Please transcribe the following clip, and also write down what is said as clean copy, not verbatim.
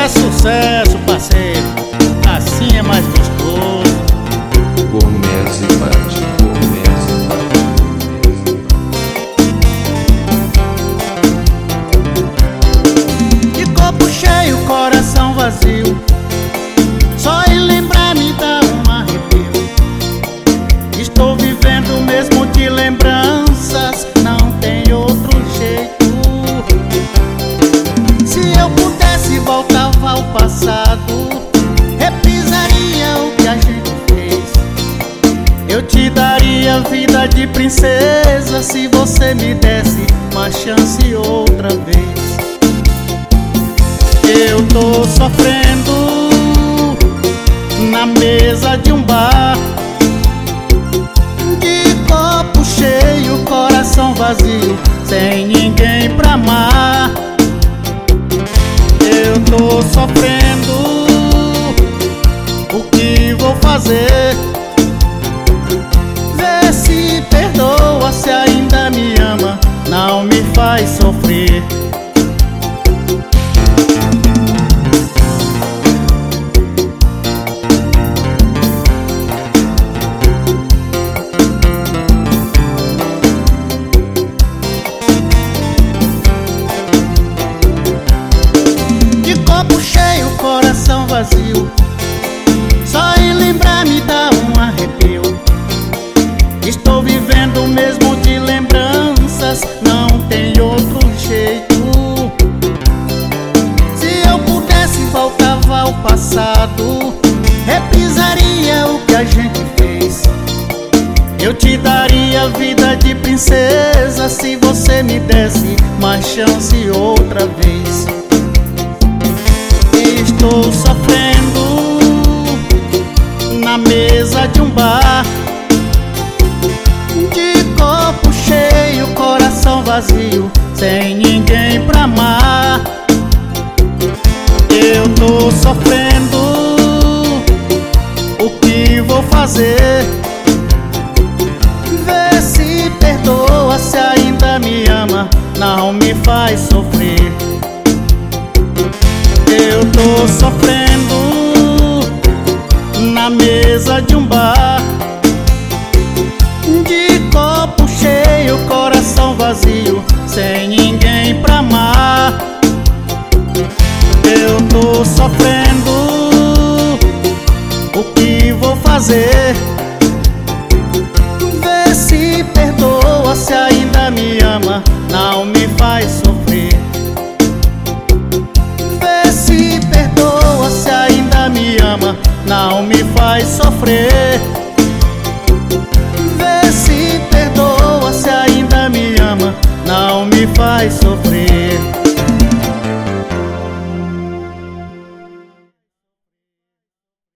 sucesso, parceiro, assim é mais gostoso. Gomes e Bate, Gomes e Bate. De copo cheio, coração vazio, só em lembrar me dá um arrepio. Estou vivendo mesmo de lembranças, não tem outro jeito. Se eu pudesse voltava ao passado, repisaria o que a gente fez. Eu te daria vida de princesa se você me desse uma chance outra vez. Eu tô sofrendo na mesa de um bar, de copo cheio, coração vazio, sem ninguém pra amar. Eu tô sofrendo, o que vou fazer? Vê se perdoa, se ainda me ama, não me faz sofrer. Copo cheio, coração vazio, só em lembrar me dá um arrepio. Estou vivendo mesmo de lembranças, não tem outro jeito. Se eu pudesse voltava ao passado, reprisaria o que a gente fez. Eu te daria vida de princesa se você me desse uma chance outra vez. Estou sofrendo na mesa de um bar, de copo cheio, coração vazio, sem ninguém pra amar. Eu tô sofrendo, o que vou fazer? Vê se perdoa, se ainda me ama, não me faz sofrer. Eu tô sofrendo na mesa de um bar, de copo cheio, coração vazio, sem ninguém pra amar. Eu tô sofrendo, o que vou fazer? Vê se perdoa, se ainda me ama, não me faz sofrer. Se perdoa, se ainda me ama, não me faz sofrer.